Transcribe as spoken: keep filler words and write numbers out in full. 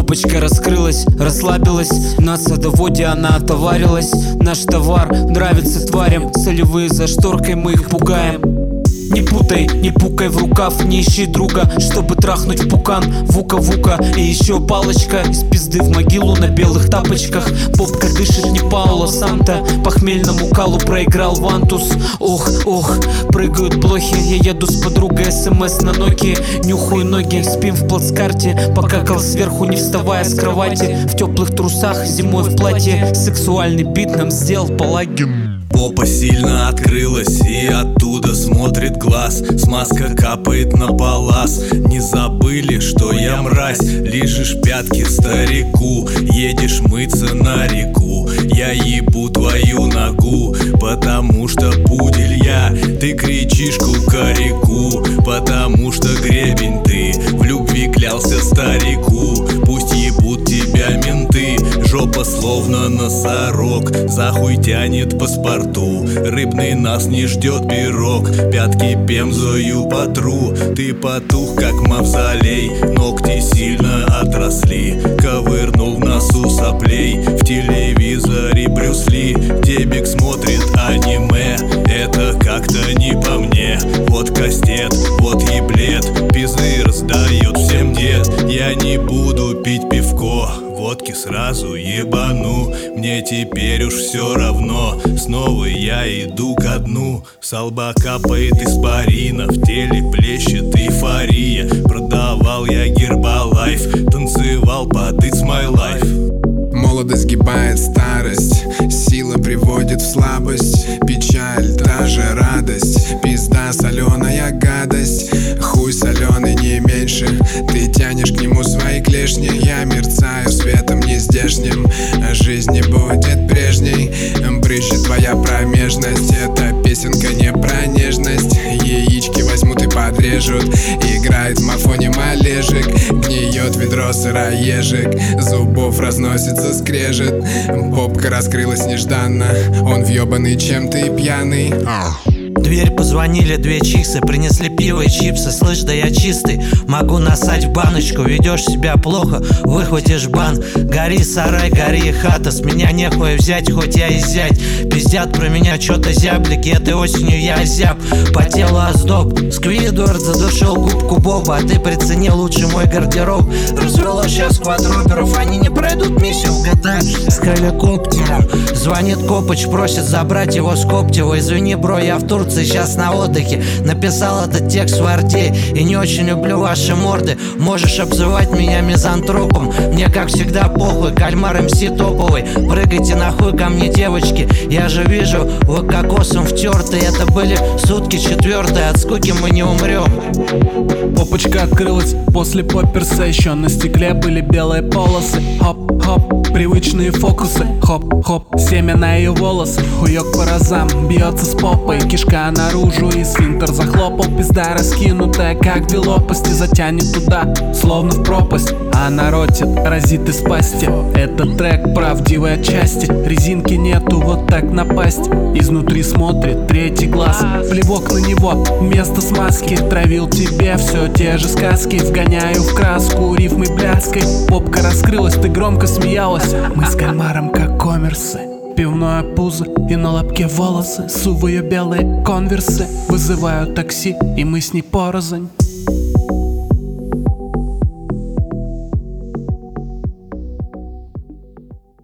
Попочка раскрылась, расслабилась, на садоводе она отоварилась. Наш товар нравится тварям, солевые за шторкой мы их пугаем. Не путай, не пукай в рукав, не ищи друга, чтобы трахнуть в пукан. Вука-вука и еще палочка из пизды в могилу на белых тапочках. Попка дышит не Пауло Санта, похмельному калу проиграл вантус. Ох, ох, прыгают блохи, я еду с подругой, смс на ноки. Нюхаю ноги, спим в плацкарте, покакал сверху, не вставая с кровати. В теплых трусах, зимой в платье, сексуальный бит нам сделал Палагин. Попа сильно открылась, и оттуда смотрит глаз. Смазка капает на палас. Не забыли, что я мразь. Лижешь пятки старику, едешь мыться на реку. Я ебу твою ногу, потому что пудель я. Ты кричишь кукареку, потому что гребень ты. В любви клялся старику, пусть ебут тебя менты. Жопа словно носорог, за хуй тянет паспорту. Рыбный нас не ждет пирог, пятки пемзою потру. Ты потух как мавзолей, ногти сильно отросли. Ковырнул в носу соплей, в телевизоре Брюс Ли. Дебик смотрит аниме, это как-то не по мне. Вот кастет, вот еблет, пизды раздает всем дед. Я не буду пить пивко, водки сразу ебану. Мне теперь уж все равно, снова я иду ко дну. С лба капает испарина, в теле плещет эйфория. Продавал я Гербалайф, танцевал под It's My Life. Молодость сгибает старость, сила приводит в слабость. Печаль, та же радость, пизда соленая гадость. Хуй соленый не меньше, ты тянешь к нему свои клешни. Я мерцаю светом нездешним, жизнь не будет прежней. Брызжет твоя промежность, эта песенка не про нежность. Яички возьмут и подрежут, играет в мафоне малежик. Гниет ведро сыроежек, зубов разносится скрежет. Попка раскрылась нежданно, он въебанный чем-то и пьяный. Дверь позвонили, две чиксы, принесли пиво и чипсы. Слышь, да я чистый, могу насать в баночку. Ведешь себя плохо, выхватишь бан. Гори сарай, гори хата, с меня нехуй взять, хоть я и зять. Пиздят про меня чё-то зяблики, этой осенью я озяб. По телу оздоб, Сквидвард задушил губку Боба, а ты прицени лучше мой гардероб. Развело сейчас квадроперов, они не пройдут миссию в ГТ с геликоптером. Звонит Копыч, просит забрать его с Коптева. Извини, бро, я в Турции сейчас на отдыхе. Написал этот текст в арте, и не очень люблю ваши морды. Можешь обзывать меня мизантропом, мне как всегда похуй. Кальмар МС топовый, прыгайте нахуй ко мне, девочки. Я же вижу, вы кокосом втерты. Это были сутки четвертые, от скуки мы не умрем. Попочка открылась после попперса, еще на стекле были белые полосы. Хоп-хоп, привычные фокусы. Хоп-хоп, семя на ее волосы. Хуёк по разам, бьется с попой, кишка наружу и сфинктер захлопал. Пизда раскинутая, как велопасти, затянет туда, словно в пропасть. А наротит, разит из пасти. Этот трек правдивой отчасти. Резинки нету, вот так напасть. Изнутри смотрит третий глаз, плевок на него вместо смазки. Травил тебе все те же сказки, вгоняю в краску рифмой блядской. Попка раскрылась, ты громко смеялась. Мы с кальмаром как коммерсы, пивное пузо и на лобке волосы. Суваю белые конверсы, вызываю такси, и мы с ней порознь.